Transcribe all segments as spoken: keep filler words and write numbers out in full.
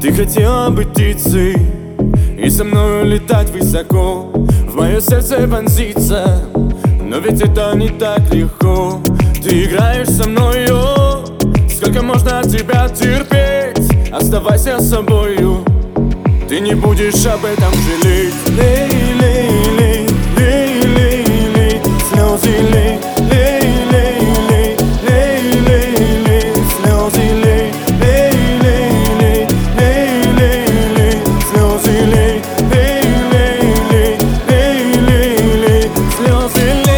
Ты хотела быть птицей и со мною летать высоко, в мое сердце вонзиться, но ведь это не так легко. Ты играешь со мною, сколько можно от тебя терпеть? Оставайся с собою, ты не будешь об этом жалеть. Лей, лей, лей, лей, лей, лей, слезы лей, лей, лей, лей, лей, лей, лей, слезы лей, лей, лей, лей, лей, лей, лей, слезы лей, лей, лей, лей, лей, лей, лей, слезы лей.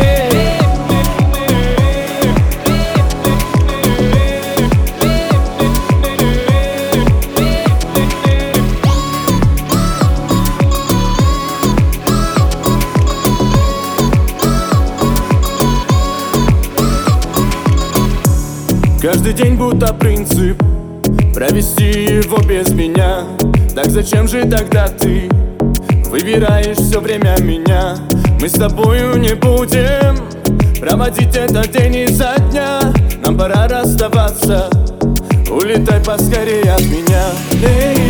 Каждый день будто принцип провести его без меня. Так зачем же тогда ты выбираешь все время меня? Мы с тобою не будем проводить этот день изо дня. Нам пора расставаться, улетай поскорее от меня. Эй,